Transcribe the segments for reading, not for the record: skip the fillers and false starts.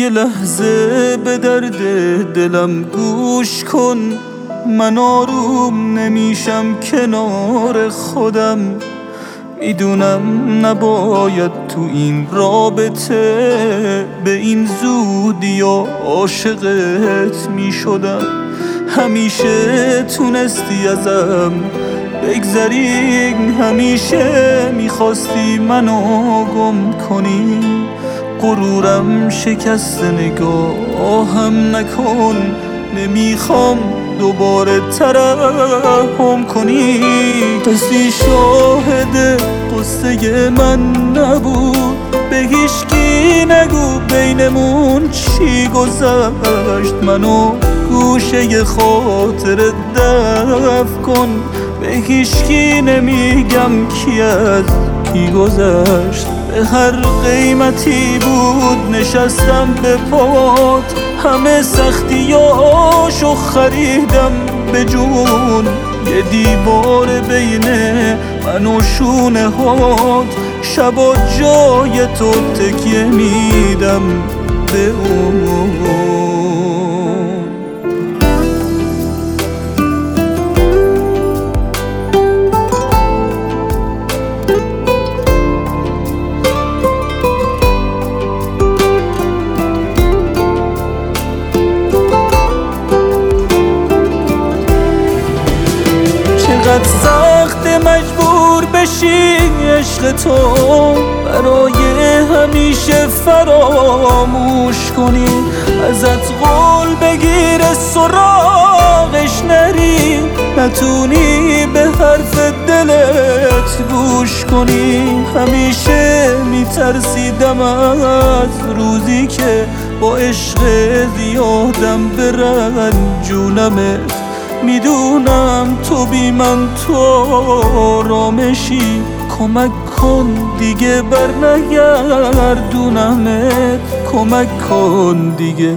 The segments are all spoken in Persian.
یه لحظه به درد دلم گوش کن. من آروم نمیشم کنار خودم، میدونم نباید تو این رابطه به این زودی عاشقت میشدم. همیشه تونستی ازم بگذری، همیشه میخواستی منو گم کنی. غرورم شکست نگاهم نکن، نمیخوام دوباره ترحم کنی. کسی شاهد قصه من نبود، به هیچکی نگو بینمون چی گذشت. منو گوشه خاطر دفن کن، به هیچکی نمیگم کی از کی گذشت. به هر قیمتی بود نشستم به پات، همه سختیاشو خریدم به جون. یه دیوار بین من و شونه هات، شبا جای تو تکیه میدم به اون. چقدر سخت مجبور بشی عشق تو، برای همیشه فراموش کنی. ازت قول بگیر سراغش نری، نتونی به حرف دلت گوش کنی. همیشه میترسیدم از روزی که با عشق زیادم برنجونمت. میدونم تو بی من تو آرامشی، کمک کن دیگه برنگردونمت. کمک کن دیگه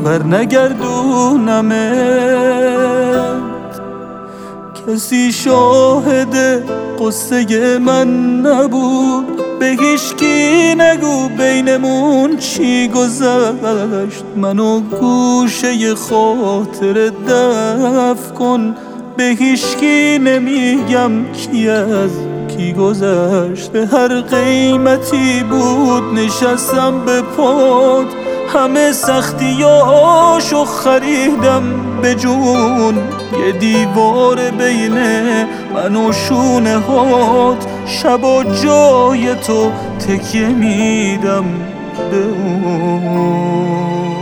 برنگردونمت. کسی شاهد قصه من نبود، به هیچکی نگو بینمون چی گذشت. منو گوشه خاطر دفن کن، به هیچکی نمیگم کی از کی گذشت. به هر قیمتی بود نشستم به پات، همه سختیاشو خریدم به جون. یه دیوار بین من و شونه هات، شبا جای تو تکیه میدم به اون.